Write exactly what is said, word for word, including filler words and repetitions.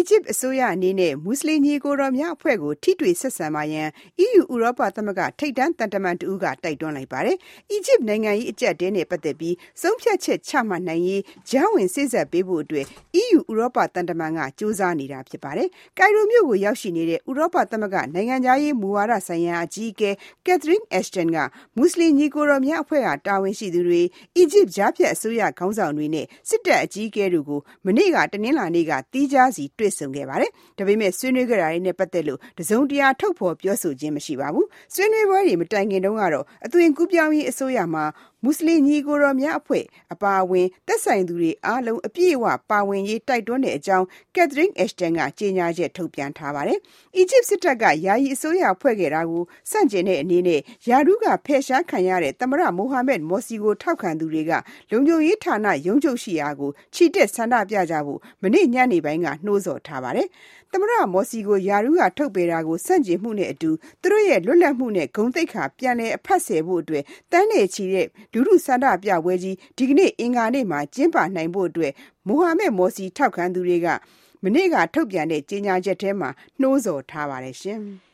ဂျစ်အစိုးရအနေနဲ့မွတ်စလင်ညီကိုတော်များအဖွဲ့ကိုထိတွေ့ဆက်ဆံပါရန် အီးယူ ဥရောပသမဂ္ဂထိပ်တန်းတန်တမန်တဦးကတိုက်တွန်းလိုက်ပါတယ်။အီဂျစ်နိုင်ငံရေးအကျပ်တဲနဲ့ပတ်သက်ပြီးဆုံးဖြတ်ချက်ချမှတ်နိုင်ရေးကြားဝင်စေ့စပ်ပေးဖို့အတွက် အီးယူ ဥရောပတန်တမန်ကကြိုးစားနေတာဖြစ်ပါတယ်။ကိုင်ရိုမြို့ကိုရောက်ရှိနေတဲ့ဥရောပသမဂ္ဂနိုင်ငံခြားရေးမူဝါဒဆိုင်ရာအကြီးအကဲ Catherine Ashton ကမွတ်စလင်ညီကိုတော်များအဖွဲ့ကတာဝန်ရှိသူတွေအီဂျစ်ကြားဖြတ်အစိုးရခေါင်းဆောင်တွေနဲ့စစ်တပ်အကြီးအကဲတို့ကိုမနေ့ကတနင်္လာနေ့ကတီးခြားစီတွေ့ဆုံခဲ့ပါတယ်။ဒါပေမဲ့ဆွေးနွေးကြတာတွေနဲ့ပတ်သက်လို့တစုံတရာထုတ်ဖော်ပြောဆိုခြင်းမရှိပါဘူး။ဆွေးနွေးပွဲတွေမတိုင်ခင်တုန်းကတော့အသွင်ကူးပြောင်းရေးအစိုးရမှာမွတ်စလင်ညီကိုတော်များအဖွဲ့အပါအဝင်သက်ဆိုင်သူတွေအားလုံးအပြည့်အဝပါဝင်ရေးတိုက်တွန်းတဲ့အကြောင်း Catherine Ashton ကကြေညာချက်ထုတ်ပြန်ထားပါတယ်။အီဂျစ်စစ်တပ်ကယာယီအစိုးရဖွဲ့ခဲ့တာကိုစန့်ကျင်တဲ့အနေနဲ့ယာဒူးကဖယ်ရှားခံရတဲ့သမ္မတမိုဟာမက်မော်စီကိုထောက်ခံသူတွေကလုံခြုံရေးဌာနရုံးချုပ်ရှိရာကိုချီတက်ဆန္ဒပြကြဖို့မနေ့ညနေပိုင်းကနှိုးဆော်ထားပါတယ်။သမ္မတမော်စီကိုယာဒူးကထုတ်ပယ်တာကိုစန့်ကျင်မှုနဲ့အတူသူတို့ရဲ့လွတ်လပ်မှုနဲ့ဂုဏ်သိက္ခာပြန်လည်အဖက်ဆယ်ဖို့အတွက်တန်းနေချီတဲ့လူထုဆန္ဒပြပွဲကြီးဒီကနေ့အင်္ဂါနေ့မှာကျင်းပနိုင်ဖို့အတွက်မိုဟာမက်မော်စီထောက်ခံသူတွေကမနေ့ကထုတ်ပြန်တဲ့ကြေညာချက်ထဲမှာနှိုးဆော်ထားပါတယ်ရှင်။